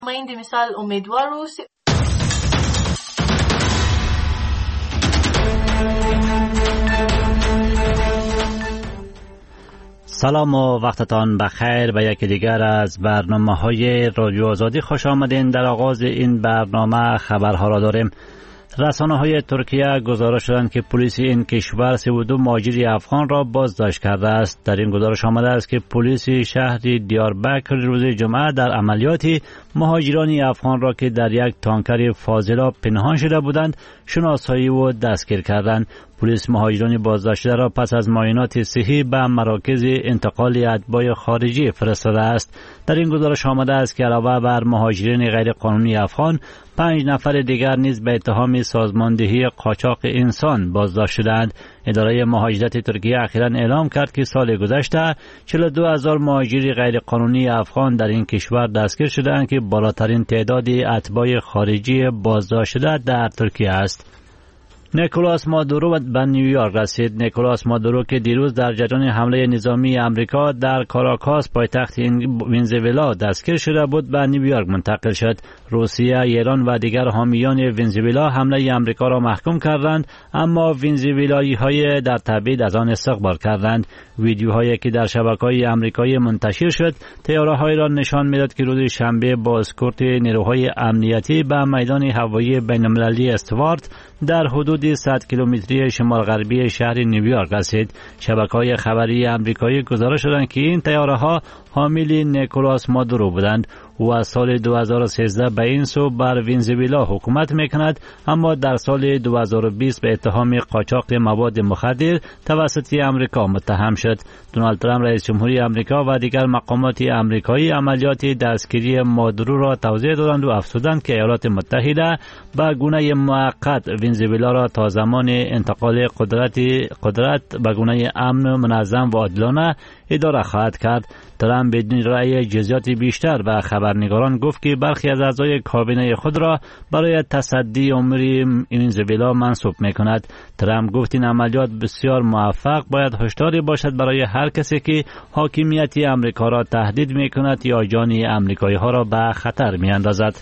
Mãe misal امیدوار اوسئ. سلام و وقتتان بخیر به یکی دیگر از برنامه‌های رادیو آزادی خوش آمدین. در آغاز این برنامه خبرها را داریم. رسانه‌های ترکیه گزارش دادند که پلیس این کشور 32 مهاجر افغان را بازداشت کرده است. در این گزارش آمده است که پلیس شهر دیاربکر روز جمعه در عملیاتی مهاجران افغان را که در یک تانکر فاضلاب پنهان شده بودند شناسایی و دستگیر کردند. پلیس مهاجران بازداشته را پس از معاینات صحی به مراکز انتقال اتباع خارجی فرستاده است. در این گزارش آمده است که علاوه بر مهاجرین غیر قانونی افغان 5 نفر دیگر نیز به اتهام سازماندهی قاچاق انسان بازداشت شدند. اداره مهاجرت ترکیه اخیراً اعلام کرد که سال گذشته 42,000 مهاجر غیر قانونی افغان در این کشور دستگیر شدند که بالاترین تعداد اتباع خارجی بازداشت شده در ترکیه است. نیکولاس مادورو به نیویورک رسید. نیکولاس مادورو که دیروز در جریان حمله نظامی امریکا در کاراکاس پایتخت ونزوئلا دستگیر شده بود به نیویورک منتقل شد. روسیه، ایران و دیگر حامیان ونزوئلا حمله امریکا را محکوم کردند، اما ونزوئلایی‌های در تبعید از آن استقبال کردند. ویدیوهایی که در شبکه‌های آمریکایی منتشر شد طیاره‌هایی را نشان می‌داد که روز شنبه با اسکورت نیروهای امنیتی به میدان هوایی بین‌المللی استوارت در حدود 100 کیلومتری شمال غربی شهر نیویورک رسید. شبکه‌های خبری آمریکایی گزارش دادند که این طیاره‌ها حامل نیکولاس مادورو بودند. او از سال 2013 به این سو بر ونزوئلا حکومت میکند، اما در سال 2020 به اتهام قاچاق مواد مخدر توسط امریکا متهم شد. دونالد ترامپ رئیس جمهوری امریکا و دیگر مقامات امریکایی عملیات دستگیری مادورو را توضیح دادند و افزودند که ایالات متحده به گونه موقت ونزوئلا را تا زمان انتقال قدرت به گونه امن، منظم و عادلانه اداره خواهد کرد. ترامپ بدون رأی جزئیات بیشتر به خبرنگاران گفت که برخی از اعضای کابینه خود را برای تصدی امور ونزوئلا منصوب می‌کند. ترامپ گفت این عملیات بسیار موفق باید هشداری باشد برای هر کسی که حاکمیت امریکا را تهدید می‌کند یا جان امریکایی‌ها را به خطر می‌اندازد.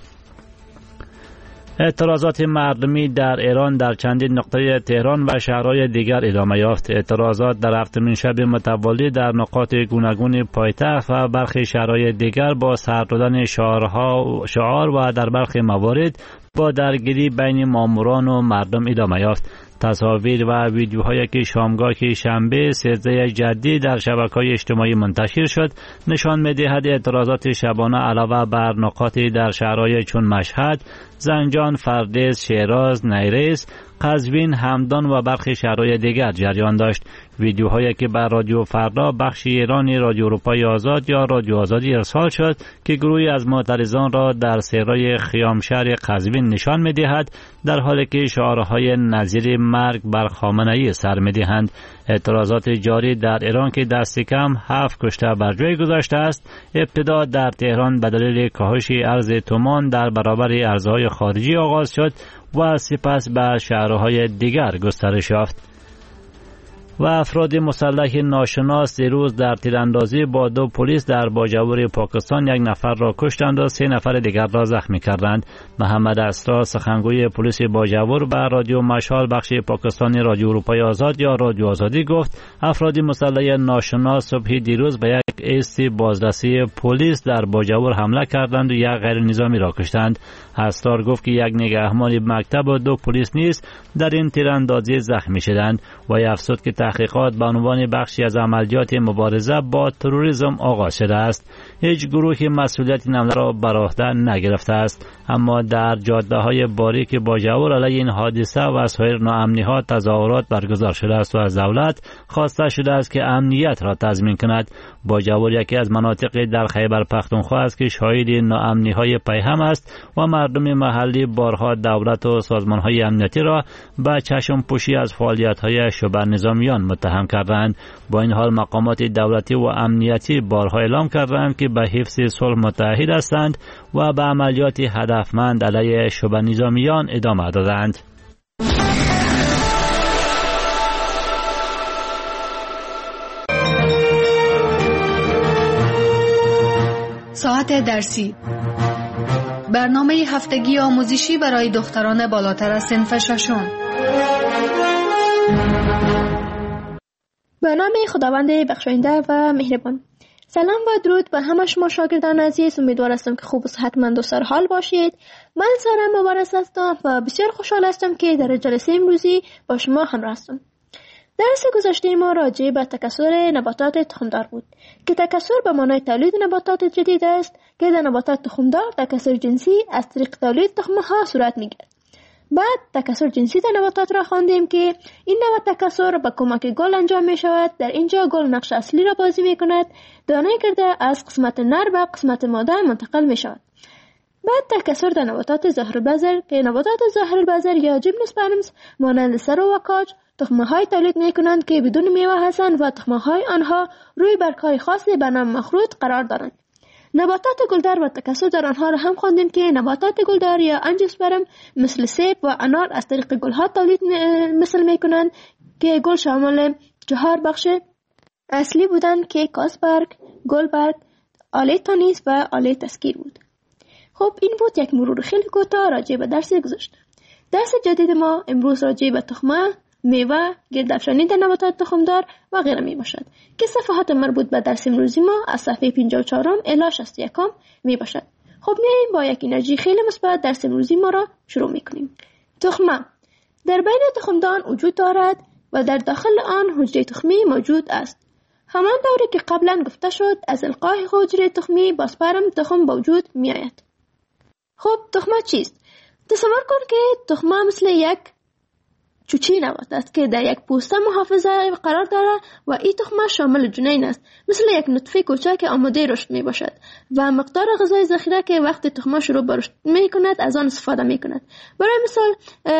اعتراضات مردمی در ایران در چندین نقطه تهران و شهرهای دیگر ادامه یافت. اعتراضات در هفتمین شب متوالی در نقاط گوناگون پایتخت و برخی شهرهای دیگر با سر دادن شعار و در برخی موارد با درگیری بین ماموران و مردم ادامه یافت. تصاویر و ویدیوهایی که شامگاه شنبه 13 جدی در شبکه‌های اجتماعی منتشر شد نشان می‌دهد اعتراضات شبانه علاوه بر نقاطی در شهرهای چون مشهد، زنجان، فردیس، شیراز، نیریز، قزوین، همدان و برخی شهرهای دیگر جریان داشت. ویدیوهایی که بر رادیو فردا بخش ایرانی رادیو اروپای آزاد یا رادیو آزادی ارسال شد که گروهی از معترضان را در صحرای خیام شهر قزوین نشان می‌دهد، در حالی که شعارهای نظیر مرگ بر خامنه‌ای سر می‌دهند. اعتراضات جاری در ایران که دست کم 7 کشته بر جای گذاشته است، ابتدا در تهران به دلیل کاهش ارز تومان در برابر ارزهای خارجی آغاز شد و سپس به شهرهای دیگر گسترش یافت. و افراد مسلح ناشناس دیروز در تیراندازی با 2 پلیس در باجوور پاکستان 1 نفر را کشتند و 3 نفر دیگر را زخمی کردند. محمد اسرار سخنگوی پلیس باجوور به رادیو مشال بخش پاکستانی رادیو اروپای آزاد یا رادیو آزادی گفت افراد مسلح ناشناس صبح دیروز به یک ایست بازرسی پلیس در باجوور حمله کردند و 1 غیر نظامی را کشتند. اسرار گفت که 1 نگهبان مکتب و 2 پلیس نیز در این تیراندازی زخمی شدند و افزود که تحقیقات به عنوان بخشی از عملیات مبارزه با تروریسم آغاز شده است. هیچ گروهی مسئولیت این حمله را بر عهده نگرفته است، اما در جاده‌های باریک باجوور علیه این حادثه و سایر ناامنی‌ها تظاهرات برگزار شده است و از دولت خواسته شده است که امنیت را تضمین کند. باجوور یکی از مناطق در خیبر پختونخوا است که شاهد ناامنی‌های پیهم است و مردم محلی بارها دولت و سازمان‌های امنیتی را به چشم پوشی از فعالیت‌های شبه نظامیان متهم کردند. با این حال مقامات دولتی و امنیتی بارها اعلام کردند که به حفظ صلح متعهد هستند و به عملیات هدفمند علیه شبه نظامیان ادامه دادند. ساعت درسی برنامه هفتگی آموزشی برای دختران بالاتر از صنف ششم. به نام خداوند بخشاینده و مهربان. سلام و درود به همه شما شاگردان عزیز. امیدوار هستم که خوب و صحتمند و سرحال باشید. من سارا مبارز هستم و بسیار خوشحال هستم که در جلسه امروزی با شما همراه هستم. درس گذشته ما راجع به تکثر نباتات تخمدار بود که تکثر به معنای تولید نباتات جدید است که در نباتات تخمدار تکثر جنسی از طریق تولید تخم‌ها صورت می‌گیرد. بعد تکثر جنسی در نباتات را خواندیم که این نوع تکثر با کمک گل انجام می شود. در اینجا گل نقش اصلی را بازی می کند. دانه گرده از قسمت نر به قسمت ماده منتقل می شود. بعد تکثر در نباتات ظاهرالبذر که نباتات ظاهرالبذر یا جیمنوسپرمز مانند سرو و کاج تخم‌های تولید می کنند که بدون میوه هستند و تخم‌های آنها روی برگ‌های خاصی به نام مخروط قرار دارند. نباتات گلدار و تکثر در آنها را هم خواندیم که نباتات گلدار یا انژیوسپرم مثل سیب و انار از طریق گلها تولید مثل می کنند که گل شامل 4 بخش اصلی بودند که کاسبرگ، گلبرگ، آله تانیس و آله تسکیر بود. خب این بود یک مرور خیلی کوتاه راجع به درس گذشته. درس جدید ما امروز راجع به تخمه، میوه، گردافشانی در نباتات تخمدار و غیره می باشد که صفحات مربوط به درس امروزی ما از صفحه 54 الی 61 می باشد. خب میایم با یک انرژی خیلی مثبت درس امروزی ما را شروع می کنیم. تخمه در بین تخمدان وجود دارد و در داخل آن حجره تخمی موجود است. همان طوری که قبلا گفته شد از القاء حجره تخمی با سپرم تخم به وجود می آید. خب تخمه چیست؟ تصور کن که تخمه مثل یک چوچی نبات است که در یک پوسته محافظه قرار دارد و این تخمه شامل جنین است، مثل یک نطفه کوچک آماده رشد می باشد و مقدار غذای ذخیره که وقت تخمه شروع به رشد می کند از آن استفاده می کند. برای مثال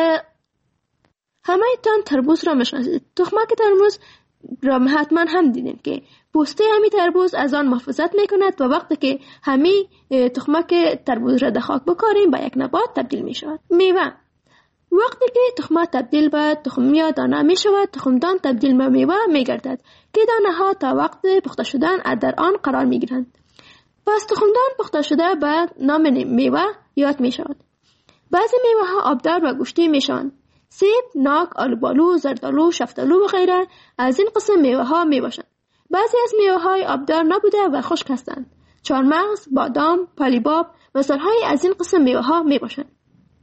همه تان تربوز را میشناسید. تخمه که تربوز را حتما هم دیدین که پوسته همی تربوز از آن محافظت می کند و وقتی که همی تخمه که تربوز را در خاک بکاریم به یک نبات تبدیل می شود. میوه وقتی که تخمه تبدیل به تخم یا دانه می شود، تخمدان تبدیل به میوه می گردد که دانه ها تا وقت پخته شدن در آن قرار می گیرند. پس تخمدان پخته شده به نام میوه یاد می شود. بعضی میوه ها آبدار و گوشتی می شوند. سیب، ناک، آلوبالو، زردالو، شفتالو و غیره از این قسم میوه ها می باشند. بعضی از میوه های آبدار نبوده و خشک هستند. چهارمغز، بادام، پالیباب مثال های از این قسم میوه ها می باشند.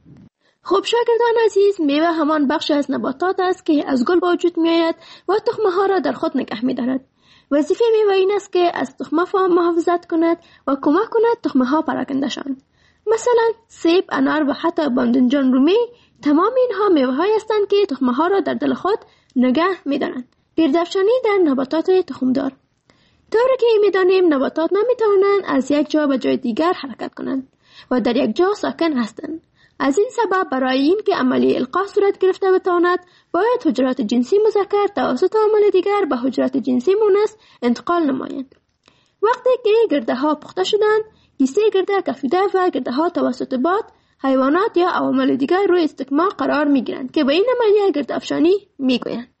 خب شاگردان عزیز، میوه همان بخش از نباتات است که از گل به وجود می آید و تخمه ها را در خود نگه می دارد. وظیفه میوه این است که از تخمه محافظت کند و کمک کند تخمه ها پراکنده شوند. مثلا سیب، انار و حتی باذنجان رومی تمام اینها میوه های هستند که تخمه ها را در دل خود نگه می دارند. گردافشانی در نباتات تخمدار. طوری که می دانیم نباتات نمی توانند از یک جا به جای دیگر حرکت کنند و در یک جا ساکن هستند. از این سبب برای این که عملیه القاء صورت گرفته بتواند باید حجرات جنسی مذکر توسط عامل دیگر به حجرات جنسی مؤنث انتقال نمایند. وقتی که گرده ها پخته شدند، کیسه گرده کفیده و گرده ها توسط باد، حیوانات یا عوامل دیگر روی استکمام قرار می گیرند که به این عملیه گردافشانی می گویند.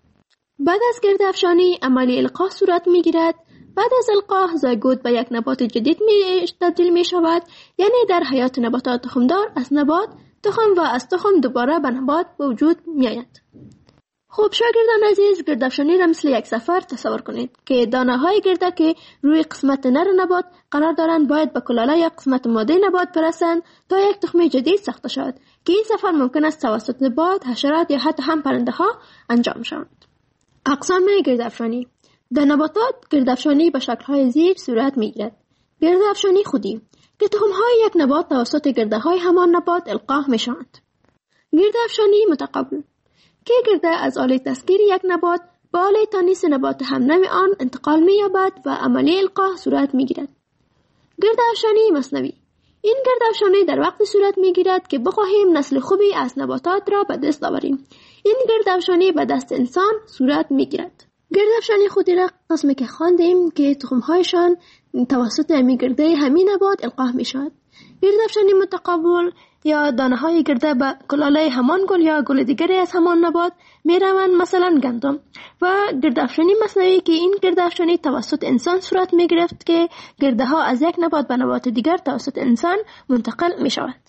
بعد از گردافشانی عملیه القاء صورت می گیرد. بعد از القاء زایگوت به یک نبات جدید تبدیل می شود، یعنی در حیات نباتات تخمدار از نبات تخم و از تخم دوباره به نبات به وجود می آید. خب شاگردان عزیز، گردافشانی را مثل یک سفر تصور کنید که دانه های گرده که روی قسمت نر نبات قرار دارند باید به کلاله یا قسمت ماده نبات برسند تا یک تخم جدید ساخته شود که این سفر ممکن است توسط باد، حشرات یا حتی هم پرنده ها انجام شود. اقسام گردافشانی در نباتات گردافشانی به شکل‌های زیر صورت می‌گیرد. گردافشانی خودی که تخم‌های یک نبات توسط گرده‌های همان نبات القاء می‌شوند. گردافشانی متقابل که گرده از آله تسکیر یک نبات به آله تانیس نبات همنوع آن انتقال می‌یابد و عملیه القاء صورت می‌گیرد. گردافشانی مصنوی این گردافشانی در وقت صورت می‌گیرد که بخواهیم نسل خوبی از نباتات را به دست آوریم. این گردافشانی به دست انسان صورت می‌گیرد. گردافشانی خودی را قسمی که خواندیم که تخم‌هایشان توسط همین گرده همین نبات القاء می شود. گردافشانی متقابل یا دانه های گرده به کلاله همان گل یا گل دیگری از همان نبات می روند، مثلا گندم. و گردافشانی مصنوعی که این گردافشانی توسط انسان صورت می گرفت که گرده ها از یک نبات به نبات دیگر توسط انسان منتقل می شود.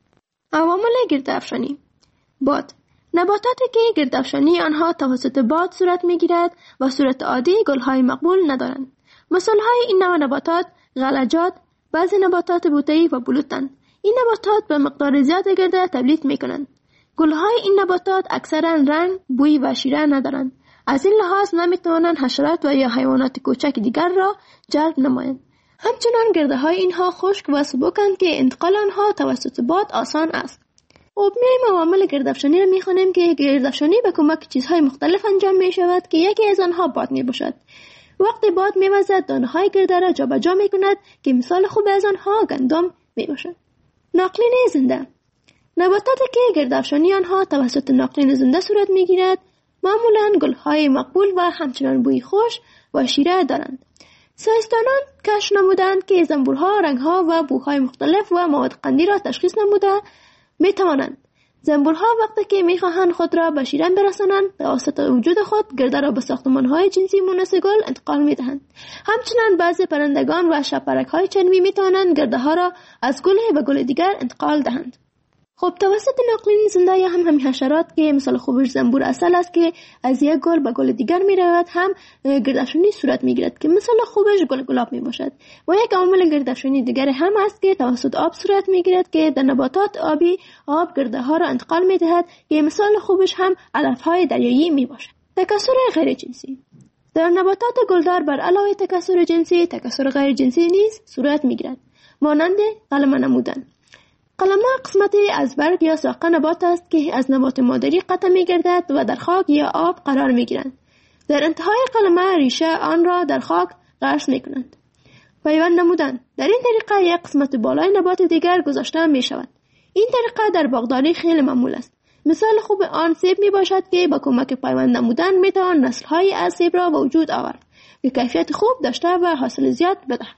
عوامل گردافشانی: باد. نباتاتی که گردافشانی آنها توسط باد صورت می گیرد و صورت عادی گلهای مقبول ندارند. مثال های این نوع نباتات غلجات، بعضی نباتات بوته‌ای و بلوطند. این نباتات به مقدار زیاد گرده تولید می کنند. گلهای این نباتات اکثرا رنگ، بوی و شیره ندارند. از این لحاظ نمی توانند حشرات و یا حیوانات کوچک دیگر را جلب نمایند. همچنان گرده های اینها خشک و سبکند که انتقال آنها توسط باد آسان است. خب میایم عوامل گردافشانی را میخوانیم که گردافشانی به کمک چیزهای مختلف انجام می شود که یکی از آنها باد می باشد. وقتی باد میوزد دانه های گرده را جابجا می کند که مثال خوب از آنها گندم می باشد. ناقلین زنده. نباتاتی که گردافشانی آنها توسط ناقلین زنده صورت می گیرد معمولا گلهای مقبول و همچنان بوی خوش و شیره دارند. ساینسدانان کشف نمودند که زنبورها رنگها و بوهای مختلف و مواد قندی را تشخیص نموده می توانند. زنبورها وقتی که می خواهند خود را به شیرن برسانند توسط وجود خود گرده را به ساختمانهای جنسی مونس گل انتقال می دهند. همچنان بعضی پرندگان و شبپرک‌های چرمی می توانند گرده ها را از گل به گل دیگر انتقال دهند. خب توسط ناقلین زنده یا هم حشرات که مثال خوبش زنبور اصل است که از یک گل به گل دیگر می رود هم گردافشانی صورت می گیرد که مثال خوبش گل گلاب می باشد. و یک عامل گردافشانی دیگر هم است که توسط آب صورت می گیرد که در نباتات آبی آب گرده ها را انتقال می دهد که مثال خوبش هم علف های دریایی می باشد. تکثر غیر جنسی. در نباتات گلدار بر علاوه تکثر جنسی، تکثر غیر جنسی نیز صورت می گیرد. مانند قلمه نمودن. قلمه قسمتی از برگ یا ساق نبات است که از نبات مادری قطع می گردد و در خاک یا آب قرار می گیرند. در انتهای قلمه ریشه آن را در خاک غرس می کنند. پیوند نمودن. در این طریقه یک قسمت بالای نبات دیگر گذاشته می شود. این طریقه در باغداری خیلی معمول است. مثال خوب آن سیب می باشد که با کمک پیوند نمودن می توان نسل‌های از سیب را وجود آورد که کیفیت خوب داشته و حاصل زیاد بدهد.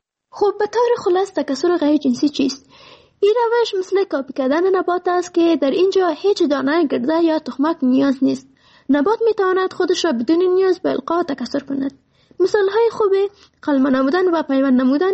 خب به طور خلاص تکثر غیر جنسی چیست؟ این روش مثل کاپی کردن نبات است که در اینجا هیچ دانه گرده یا تخمک نیاز نیست. نبات می تواند خودش را بدون نیاز به القا تکثر کند. مثال های خوب قلمه نمودن و پیوند نمودن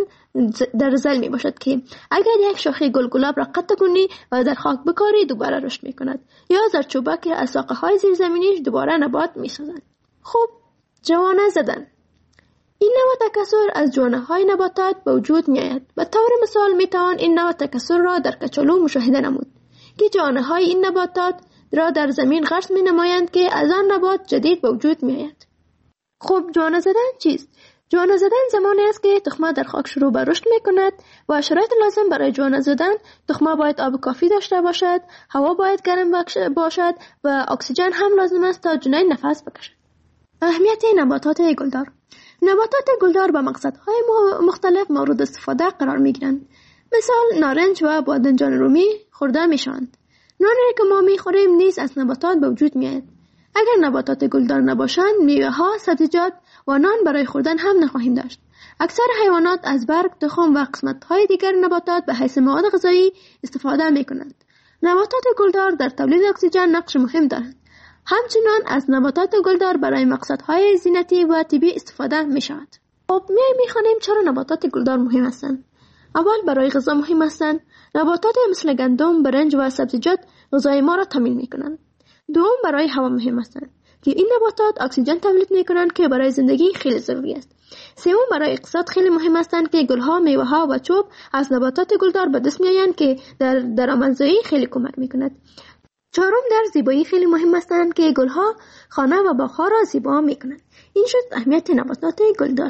در زل می باشد که اگر یک شاخه گل گلاب را قطع کنی و در خاک بکاری دوباره رشد می کند، یا زردچوبک از ساقه های زیرزمینی دوباره نبات می سازند. خب جوانه زدن. این نوع تکثر از جوانه های نباتات به وجود می آید. به طور مثال می توان این نوع تکثر را در کچالو مشاهده نمود که جوانه های این نباتات را در زمین غرس می نمایند که از آن نبات جدید به وجود می آید. خب جوانه زدن چیست؟ جوانه زدن زمانی است که تخمه در خاک شروع به رشد می کند و شرایط لازم برای جوانه زدن تخمه باید آب کافی داشته باشد، هوا باید گرم باشد و اکسیژن هم لازم است تا جنین نفس بکشد. اهمیت نباتات گلدار. نباتات گلدار با مقصدهای مختلف مورد استفاده قرار می گیرند. مثال نارنج و بادنجان رومی خورده می شوند. نانی که ما می خوریم نیز از نباتات به وجود می آید. اگر نباتات گلدار نباشند میوه ها، سبزیجات و نان برای خوردن هم نخواهیم داشت. اکثر حیوانات از برگ، تخم و قسمت های دیگر نباتات به حیث مواد غذایی استفاده می کنند. نباتات گلدار در تولید اکسیژن نقش مهم دارند. همچنان از نباتات گلدار برای مقصدهای زینتی و طبی استفاده می شود. خب می خوانیم چرا نباتات گلدار مهم هستند. اول برای غذا مهم هستند. نباتات مثل گندم، برنج و سبزیجات غذای ما را تامین می کنند. دوم برای هوا مهم هستند که این نباتات اکسیژن تولید می کنند که برای زندگی خیلی ضروری است. سوم برای اقتصاد خیلی مهم هستند که گلها، میوه ها و چوب از نباتات گلدار به دست می آیند که در درآمدزایی خیلی کمک می کند. چهارم در زیبایی خیلی مهم هستند که گلها خانه و باغ‌ها را زیبا می کنند. این شد اهمیت نباتات گلدار.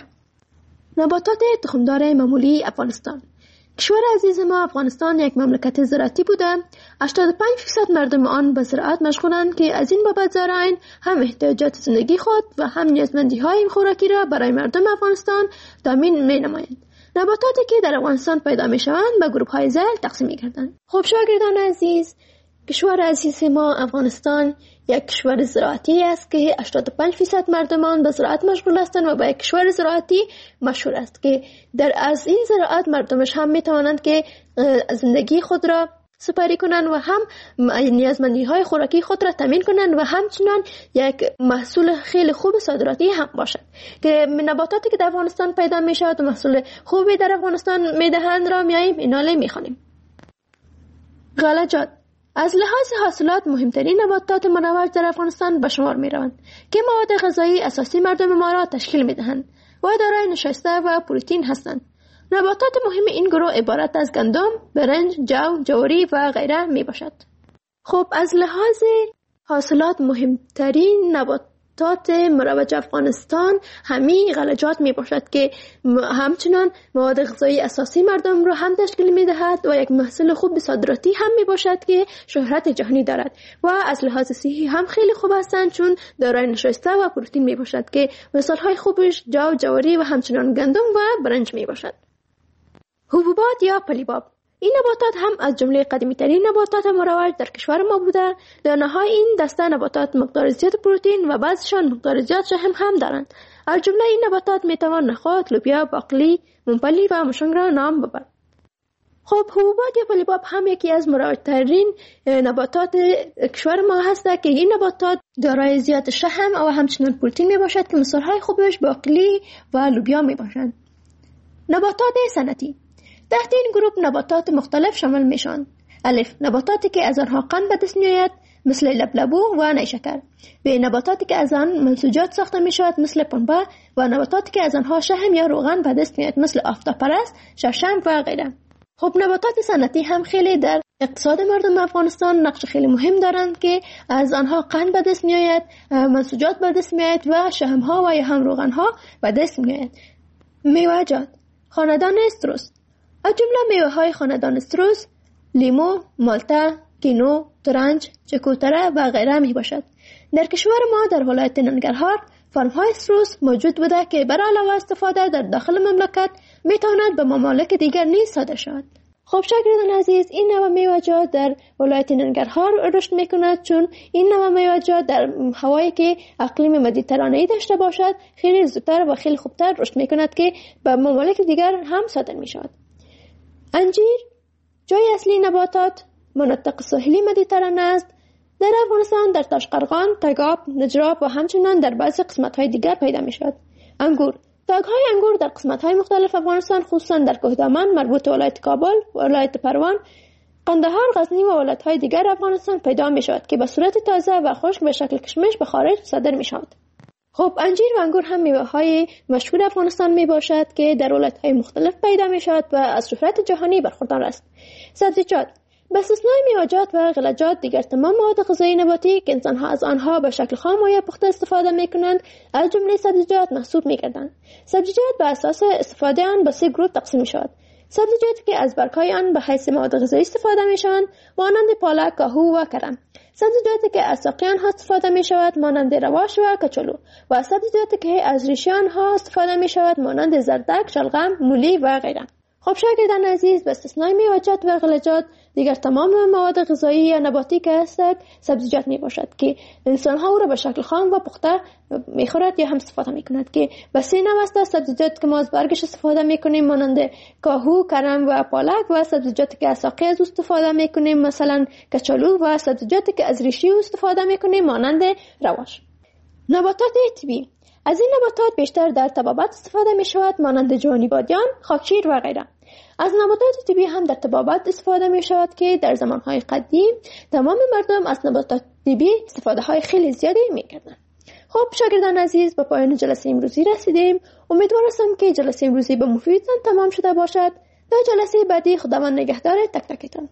نباتات تخمدار معمولی افغانستان. کشور عزیز ما افغانستان یک مملکت زراعتی بوده. 85% مردم آن به زراعت مشغولند که از این بابت زائرین هم احتیاجات زندگی خود و هم نیازمندی‌های خوراکی را برای مردم افغانستان تامین می‌نمایند. نباتاتی که در افغانستان پیدا می‌شوند به گروه‌های ذیل تقسیم می‌گردند. خب شاگردان عزیز، کشور عزیز ما افغانستان یک کشور زراعتی است که 85% مردمان به زراعت مشغول هستند و به یک کشور زراعتی مشهور است که از این زراعت مردمش هم میتوانند که زندگی خود را سپری کنند و هم نیازمندی های خوراکی خود را تامین کنند و همچنان یک محصول خیلی خوب صادراتی هم باشد که نباتاتی که در افغانستان پیدا می شود و محصول خوبی در افغانستان می دهند را میاییم ایناله می خوانیم. غلجات از لحاظ حاصلات مهمترین نباتات مروج در افغانستان به شمار می روند که مواد غذایی اساسی مردم ما را تشکیل می دهند و دارای نشاسته و پروتئین هستند. نباتات مهم این گروه عبارت از گندم، برنج، جو، جواری و غیره می باشد. خب از لحاظ حاصلات مهمترین نباتات مروج افغانستان همین غلجات می باشد که همچنان مواد غذایی اساسی مردم را هم تشکیل می دهد و یک محصول خوب صادراتی هم می باشد که شهرت جهانی دارد و از لحاظ صحی هم خیلی خوب هستند چون دارای نشاسته و پروتئین می باشد که مثال های خوبش جو، جواری و همچنان گندم و برنج می باشد. حبوبات یا پلیباب این نباتات هم از جمله قدیمی ترین نباتات مروج در کشور ما بوده. دانه‌های این دسته نباتات مقدار زیاد پروتئین و بعضشان مقدار زیاد شحم هم دارند. از جمله این نباتات میتوان نخود، لوبیا، باقلی، ممپلی و مشنگ را نام ببرد. خب حبوبات یا پلیباب هم یکی از مروج‌ترین نباتات کشور ما هست که این نباتات دارای زیاد شحم و همچنین پروتئین میباشد که مثال‌های خوبش باقلی و لوبیا میباشند. نباتات صنعتی تحت این گروه نباتات مختلف شامل میشوند. الف نباتاتی که از آنها قند به دست میآید مثل لبلبو و نیشکر. ب نباتاتی که از آن منسوجات ساخته میشود مثل پنبه و نباتاتی که از آنها شحم یا روغن به دست میآید مثل آفتابپرست، شړشم و غیره. خب نباتات صنعتی هم خیلی در اقتصاد مردم افغانستان نقش خیلی مهم دارند که از آنها قند به دست میآید، منسوجات به دست میآید و شحم ها و یا هم روغن ها به دست میآید. میوه‌جات خاندان استروس از جمله میوه های خاندان استروس لیمو، مالتا، کینو، ترنج، چکوتره و غیره می باشد. در کشور ما در ولایت ننگرهار فارم های استروس موجود بوده که برای علاوه استفاده در داخل مملکت می تواند به ممالک دیگر نیز صادر شود. خب شاگردان عزیز این نوع میوه‌جات در ولایت ننگرهار رشد می کند چون این نوع میوه‌جات در هوایی که اقلیم مدیترانه‌ای داشته باشد خیلی زودتر و خیلی خوبتر رشد می کند که به ممالک دیگر هم صادر می شود. انجیر جای اصلی نباتات مناطق ساحلی مدیترانه است. در افغانستان در تاشقرغان، تگاب، نجراب و همچنین در بعضی قسمت‌های دیگر پیدا می‌شود. انگور تاگ‌های انگور در قسمت‌های مختلف افغانستان خصوصا در کوهدامن مربوط ولایت کابل، ولایت پروان، قندهار، غزنی و ولایت‌های دیگر افغانستان پیدا می‌شود که به صورت تازه و خشک به شکل کشمش به خارج صادر می‌شود. خب انجیر و انگور هم میوه‌های مشهور افغانستان میباشد که در ولایت‌های مختلف پیدا میشود و از شهرت جهانی برخوردار است. سبزیجات به استثنای میوه‌جات و غلجات دیگر تمام مواد غذایی نباتی که انسان‌ها از آنها به شکل خام و یا پخته استفاده می‌کنند از جمله سبزیجات محسوب می‌گردند. سبزیجات به اساس استفاده آن به 3 گروه تقسیم می‌شود. سبزیجاتی که از برگ‌های آن به حیث مواد غذایی استفاده می‌شوند مانند پالک، کاهو و کرم. سبزیجاتی که از ساقه آنها استفاده می شود مانند رواش و کچالو و سبزیجاتی که از ریشه آنها استفاده می شود مانند زردک، شلغم، مولی و غیره. خب شاگردان عزیز به استثنای میوه‌جات و غلجات دیگر تمام مواد غذایی یا نباتی که هستند سبزیجات می باشد که انسان ها او را به شکل خام و پخته می خورد یا هم استفاده می کند که به 3 نوع است. سبزیجات که ما از برگش استفاده می کنیم مانند کاهو، کرم و پالک و سبزیجاتی که از ساقه از استفاده می کنیم مثلا کچالو و سبزیجاتی که از ریشه استفاده می کنیم مانند رواش. نباتات طبیعی از این نباتات بیشتر در طبابت استفاده می شود مانند جوانی بادیان، خاکشیر و غیره. از نباتات طبیعی هم در طبابت استفاده می شود که در زمانهای قدیم تمام مردم از نباتات طبیعی استفاده های خیلی زیادی می کردند. خب شاگردان عزیز به پایان جلسه امروزی رسیدیم. امیدوار هستم که جلسه امروزی به مفیدتان تمام شده باشد. تا جلسه بعدی خداوند نگهدار تک تکتان.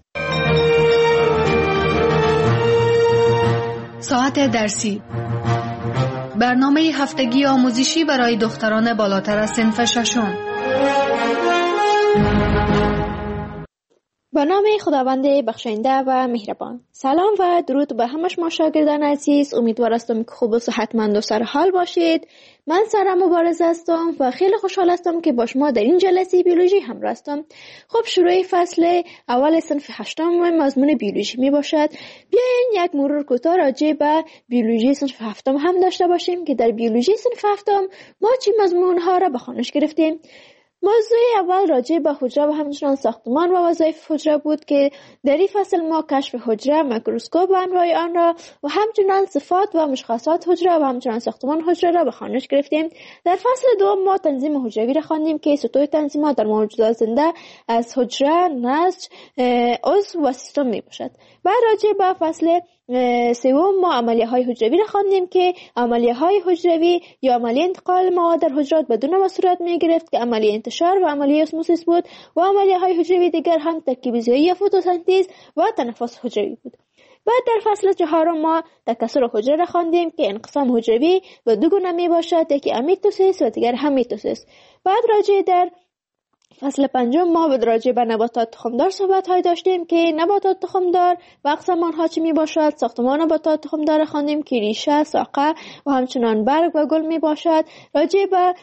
ساعت درسی برنامه هفتگی آموزشی برای دختران بالاتر از صنف ششم. به نام خداوند بخشنده و مهربان. سلام و درود به همه شما شاگردان عزیز. امیدوار هستم که خوب و صحتمند و سرحال باشید. من سارا مبارز هستم و خیلی خوشحال هستم که با شما در این جلسه بیولوژی همراه هستم. خب شروع فصل اول صنف 8 مضمون بیولوژی می باشد. بیاین یک مرور کوتاه راجع به بیولوژی صنف 7 هم داشته باشیم که در بیولوژی صنف 7 ما چه مضمون ها را به خوانش گرفتیم. موضوع اول راجع به حجره و همچنان ساختمان و وظایف حجره بود که در این فصل ما کشف حجره، میکروسکوپ و انواع آن را و همچنان صفات و مشخصات حجره و همچنان ساختمان حجره را به خوانش گرفتیم. در فصل دوم ما تنظیم حجروی را خواندیم که سطوح تنظیمات در موجودات زنده از حجره، نسج، عضو و سیستم می باشد. بعد راجع به فصل سوم ما عملیه های حجروی را خواندیم که عملیه های حجروی یا عملیه انتقال مواد در حجرات به دو نوع صورت می گرفت که عملیه انتشار و عملیه اسموسیس بود و عملیه های حجروی دیگر هم ترکیب ضیایی یا فتوسنتز و تنفس حجروی بود. بعد در فصل چهارم ما تکثر حجره را خواندیم که انقسام حجروی به دو گونه می باشد، یکی امیتوسیس و دیگر هم میتوسیس. بعد راجع در فصل پنجم ما راجع به نباتات تخمدار صحبت های داشتیم که نباتات تخمدار و اقسام آنها چه می باشد. ساختمان نباتات تخمدار خواندیم که ریشه، ساقه و همچنان برگ و گل می باشد. راجع به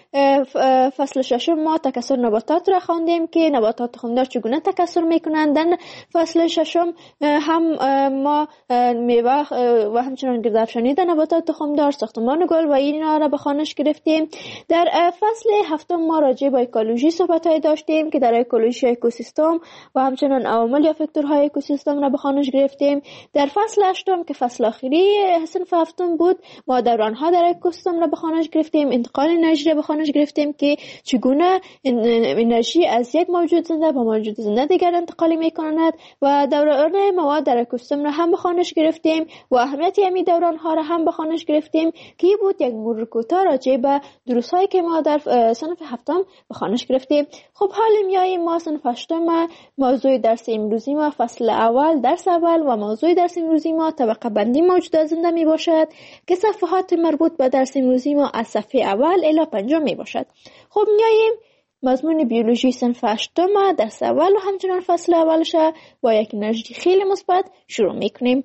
فصل ششم ما تکثر نباتات را خواندیم که نباتات تخمدار چگونه تکثر می کنند. در فصل ششم هم ما میوه و همچنان گردافشانی در نباتات تخمدار، ساختمان گل و اینا را به خوانش گرفتیم. در فصل هفتم ما راجع به اکولوژی صحبت های داشتیم که در اکولوژی اکوسیستم و همچنان عوامل یا فاکتورهای اکوسیستم را به خوانش گرفتیم. در فصل هشتم که فصل آخری صنف هفتم بود ما دورانها در اکوسیستم را به خوانش گرفتیم، انتقال انرژی را به خوانش گرفتیم که چگونه انرژی از یک موجود زنده به موجود زنده دیگر انتقال می‌کند و دوران مواد در اکوسیستم را هم به خوانش گرفتیم و اهمیت همین دورانها را هم به خوانش گرفتیم که بود یک مرور کوتاه راجع به دروس‌هایی که ما در صنف هفتم به خوانش گرفتیم. خب حالا میاییم ما صنف هشتم موضوع درس امروزی ما فصل اول درس اول و موضوع درس امروزی ما طبقه بندی موجودات زنده می باشد که صفحات مربوط به درس امروزی ما از صفحه اول الی 5 می باشد. خب میاییم مضمون بیولوژی صنف هشتم درس اول و همچنان فصل اولش با یک انرژی خیلی مثبت شروع میکنیم.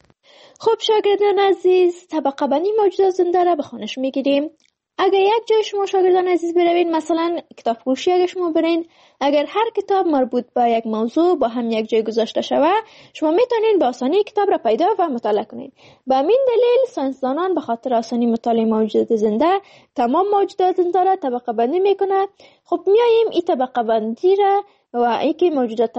خب شاگردان عزیز طبقه بندی موجودات زنده را به خوانش میگیریم. اگر یک جای شما شاگردان عزیز بروین، مثلا کتاب فروشی اگر شما برین، اگر هر کتاب مربوط به یک موضوع با هم یک جای گذاشته شوه شما میتونین به آسانی کتاب را پیدا و مطالعه کنین. به همین دلیل ساینسدانان به خاطر آسانی مطالعه موجودات زنده تمام موجودات زنده را طبقه بندی میکنه. خب میاییم این طبقه بندی را و اینکه موجودات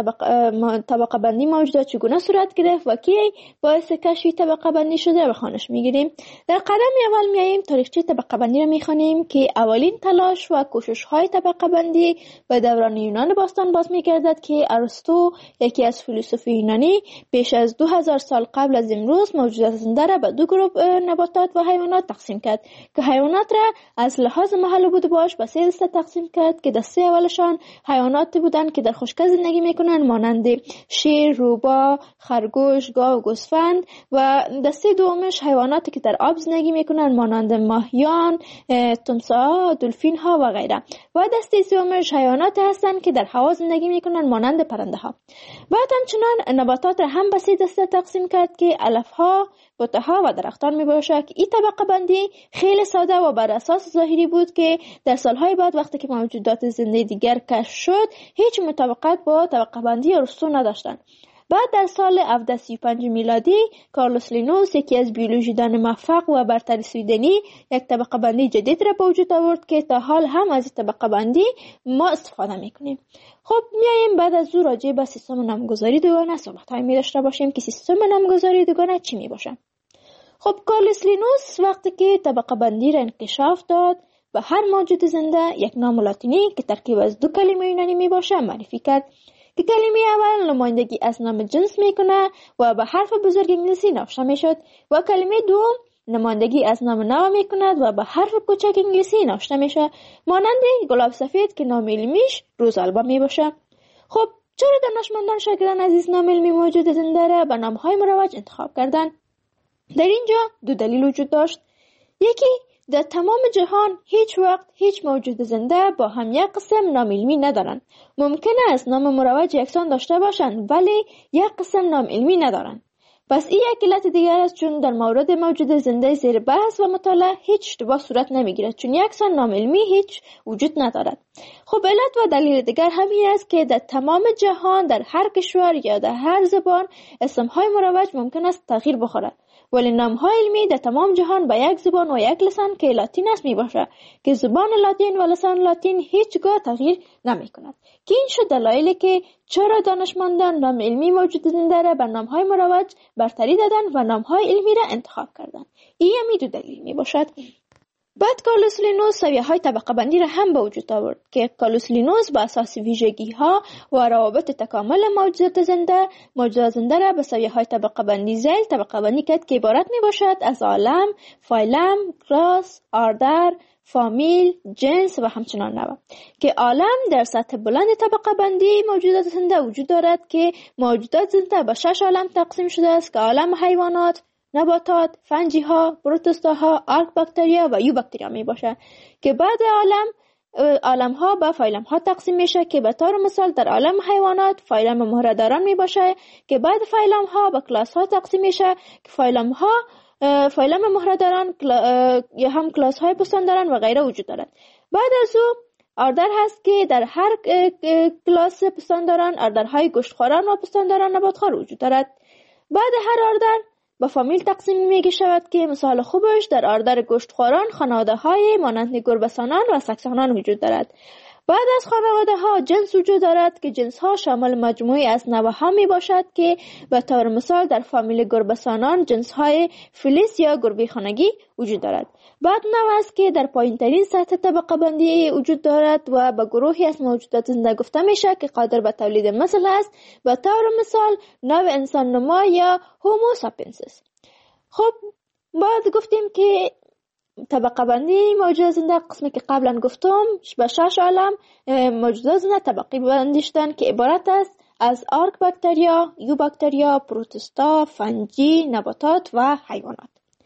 طبقه بندی موجودات چگونه صورت گرفت و کی باعث کشف طبقه بندی شده به خوانش میگیریم. در قدم اول میاییم تاریخچه طبقه بندی را میخوانیم که اولین تلاش و کوشش های طبقه بندی به دوران یونان باستان باز میگردد که ارسطو یکی از فیلسوف یونانی بیش از 2000 سال قبل از امروز موجودات زنده را به دو گروه نباتات و حیوانات تقسیم کرد که حیوانات را از لحاظ محل بود باش به 3 دسته تقسیم کرد که دسته اولشان حیواناتی بودند که در خشکی زندگی میکنند مانند شیر، روباه، خرگوش، گاو، گوسفند و دسته دومش حیواناتی که در آب زندگی میکنند مانند ماهیان، تمساح، دلفین ها و غیره و دسته سومش حیواناتی هستند که در هوا زندگی میکنند مانند پرنده ها. بعد همچنان نباتات را هم به 3 دسته تقسیم کرد که علف ها، بوته ها و درختان می باشد. این طبقه بندی خیلی ساده و بر اساس ظاهری بود که در سالهای بعد وقتی که موجودات زنده دیگر کشف شد هیچ مطابقت با طبقه بندی ارسطو نداشتند. بعد در سال 1735 میلادی کارلوس لینوس یکی از بیولوژیدان موفق و برتر سویدنی یک طبقه بندی جدید را به وجود آورد که تا حال هم از طبقه بندی ما استفاده میکنیم. خب میایم بعد از او راجع به سیستم نامگذاری دوگانه صحبت‌های می داشته باشیم که سیستم نامگذاری دوگانه چی می باشه. خب کارلوس لینوس وقتی که طبقه بندی را انکشاف داد و هر موجود زنده یک نام لاتینی که ترکیب از 2 کلمه یونانی می باشه معرفی کرد که کلمه اول نمایندگی از نام جنس میکنه و به حرف بزرگ انگلیسی نوشته میشد و کلمه دوم نمایندگی از نام نو میکند و به حرف کوچک انگلیسی نوشته میشه مانند گلاب سفید که نام علمیش روزالبا میباشه. خب چرا دانشمندان شاگردان عزیز نام علمی موجود زنده را به نامهای مروج انتخاب کردن؟ در اینجا 2 دلیل وجود داشت. یکی در تمام جهان هیچ وقت هیچ موجود زنده با هم یک قسم نام علمی ندارند. ممکن است نام مروج یکسان داشته باشند ولی یک قسم نام علمی ندارند. پس این یک علت دیگر است، چون در مورد موجود زنده زیر بحث و مطالعه هیچ اشتباه صورت نمیگیرد، چون یکسان نام علمی هیچ وجود ندارد. خب علت و دلیل دیگر همین است که در تمام جهان در هر کشور یا در هر زبان اسمهای مروج ممکن است تغییر بخورد، ولی نامهای علمی در تمام جهان با یک زبان و یک لسان که لاتین است می باشد که زبان لاتین و لسان لاتین هیچگاه تغییر نمی کند. که این شد دلایلی که چرا دانشمندان نام علمی موجود زنده را بر نامهای مروج برتری دادند و نامهای علمی را انتخاب کردند. این همی دو دلیل می باشد. بعد کارلوس لینوس سویه‌های طبقه بندی را هم به وجود آورد که کارلوس لینوس با اساس ویژگی‌ها و روابط تکامل موجودات زنده را به سویه‌های طبقه بندی ذیل طبقه بندی کرد که عبارت می باشد از عالم، فایلم، کلاس، آردر، فامیل، جنس و همچنان نوع. که عالم در سطح بلند طبقه بندی موجودات زنده وجود دارد که موجودات زنده به 6 عالم تقسیم شده است که عالم حیوانات، نباتات، فنجی‌ها، پروتوستاها، آرکباکتریا و یوباکتریا می باشه که بعد عالم‌ها به فایلم‌ها تقسیم میشه که به طور مثال در عالم حیوانات فایلم مهره‌داران می باشه که بعد فایلم‌ها به کلاس‌ها تقسیم میشه که فایلم مهره‌داران یا هم کلاس‌های پستانداران و غیره وجود دارد. بعد از او آردر هست که در هر کلاس پستانداران آردرهای گوشتخواران و پستانداران نباتخوار وجود دارد. بعد هر آردر با فامیل تقسیم میگه شود که مثال خوبش در آردر گوشتخواران خانواده های مانند گربه‌سانان و سگسانان وجود دارد. بعد از خانواده ها جنس وجود دارد که جنس ها شامل مجموعی از نوع ها می باشد که به طور مثال در فامیل گربه‌سانان جنس های فلیس یا گربه خانگی وجود دارد. بعد نوع است که در پایین ترین سطح طبقه بندی وجود دارد و به گروهی از موجودات زنده گفته میشه که قادر به تولید مثل است، به طور مثال نوع انسان نما یا هومو ساپینسیس. خب بعد گفتیم که طبقه بندی موجودات زنده قسمی که قبلا گفتم به 6 عالم موجودات زنده طبقه بندی شدن که عبارت است از آرکباکتریا، یوباکتریا، پروتوستا، فنجی، نباتات و حیوانات.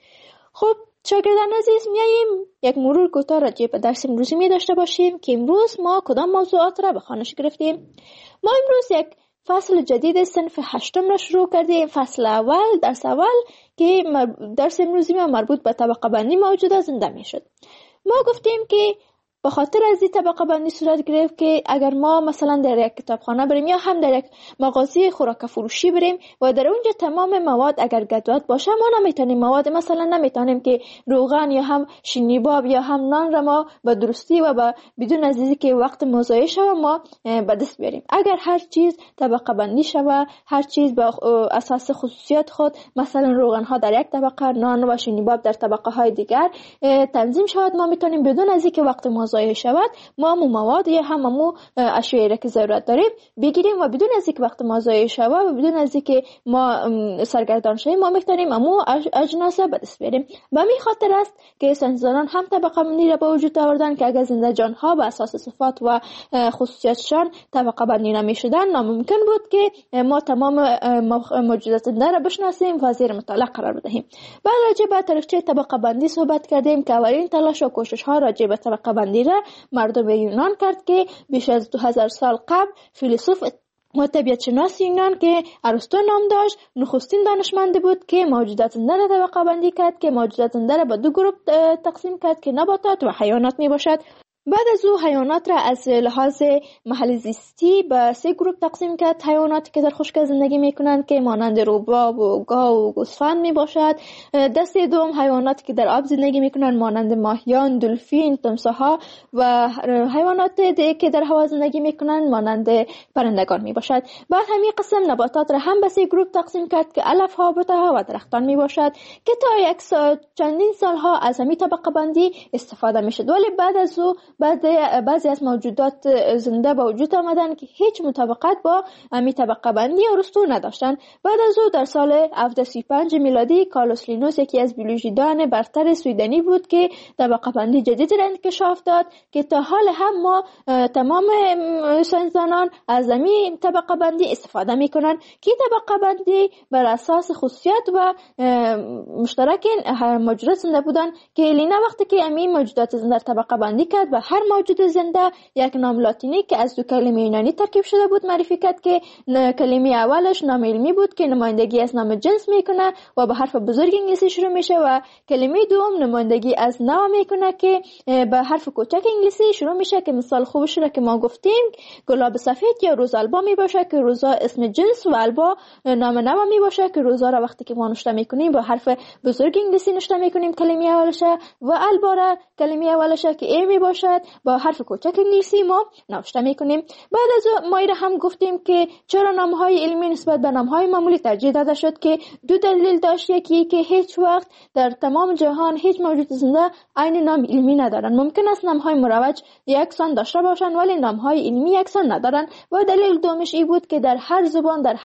خب شاگردان عزیز، میاییم یک مرور کوتاه راجع به درس امروزی می داشته باشیم که امروز ما کدام موضوعات را به خوانش گرفتیم. ما امروز یک فصل جدید صنف 8 را شروع کردیم. فصل اول، درس اول که درس امروزی ما مربوط به طبقه بندی موجودات زنده می شد. ما گفتیم که به خاطر از این طبقه بندی صورت گرفت که اگر ما مثلا در یک کتابخانه بریم یا هم در یک مغازه خوراک فروشی بریم و در اونجا تمام مواد اگر گدوت باشه، ما نمیتونیم نمیتونیم که روغن یا هم شینیباب یا هم نان را ما به درستی و بدون از اینکه که وقت مضایع شوه ما به دست بیاریم. اگر هر چیز طبقه بندی شوه، هر چیز به اساس خصوصیات خود، مثلا روغن ها در یک طبقه، نان و شینیباب در طبقه های دیگر تنظیم شود، ما میتونیم بدون از اینکه وقت ضایع شود ما مواد یا هم اشیایی را که ضرورت داریم بگیریم و بدون از اینکه وقت ما ضایع شود و بدون از اینکه ما سرگردان شویم ما میتونیم اجناس به دست بیاریم. به همین خاطر است که ساینسدانان هم طبقه بندی را به وجود آوردن که اگر زنده جان ها به اساس صفات و خصوصیاتشان طبقه بندی نمیشدن، ناممکن بود که ما تمام موجودات زنده را بشناسیم و زیر مطالعه قرار بدهیم. بعد راجع به تاریخچه طبقه بندی صحبت کردیم که اولین تلاش و کوشش ها راجع به طبقه بندی را مردم یونان کرد که بیش از 2000 سال قبل فیلسوف و طبیعت شناس یونان که ارسطو نام داشت نخستین دانشمند بود که موجودات زنده را طبقه بندی کرد که موجودات زنده را به دو گروه تقسیم کرد که نباتات و حیوانات می باشد. بعد از او حیوانات را از لحاظ محل زیستی به 3 گروه تقسیم کرد. حیواناتی که در خشک زندگی میکنند که مانند روباب و گاو و گوسفند می باشد. دسته دوم حیواناتی که در آب زندگی میکنند مانند ماهیان، دلفین، تمساح‌ها و حیوانات که در هوا زندگی میکنند مانند پرندگان می باشد. بعد همین قسم نباتات را هم به 3 گروه تقسیم کرد که علف ها، بوته و درختان می باشد که تا چندین سالها از همین طبقه بندی استفاده میشد. ولی بعد از او بعضی از موجودات زنده به وجود آمدن که هیچ مطابقت با امی طبقه بندی ارسطو نداشتن. بعد از او در سال 1735 میلادی کارلوس لینوس، یکی از بیولوژیدان برتر سویدنی بود که طبقه بندی جدیدی را انکشاف داد که تا حال هم ما تمام ساینسدانان از امی طبقه بندی استفاده میکنن که طبقه بندی بر اساس خصوصیات و مشترک موجودات زنده بودن که لینا وقتی که امی موجودات زنده طبقه بندی کرد و هر موجود زنده یک نام لاتینی که از دو کلمه یونانی ترکیب شده بود معرفی کرد که کلمه اولش نام علمی بود که نمایندگی از نام جنس میکنه و به حرف بزرگ انگلیسی شروع میشه و کلمه دوم نمایندگی از نوع میکنه که به حرف کوچک انگلیسی شروع میشه که مثال خوبش را که ما گفتیم گلاب سفید یا روز البا میباشه که روزا اسم جنس و البا نام نوع میباشه که روزا را وقتی که ما نوشته میکنیم با حرف بزرگ انگلیسی نوشته میکنیم کلمه اولشه و البا را کلمه اولشه که ای میباشد با حرف کوچک انگلیسی ما نوشته میکنیم. بعد از ما هم گفتیم که چرا نامهای علمی نسبت به نامهای معمولی ترجیح داده شد که دو دلیل داشت. یکی که هیچ وقت در تمام جهان هیچ موجود زنده عین نام علمی ندارن. ممکن است نامهای مروج یکسان داشته باشن ولی نامهای علمی یکسان ندارن. و دلیل دومش این بود که در هر زبان در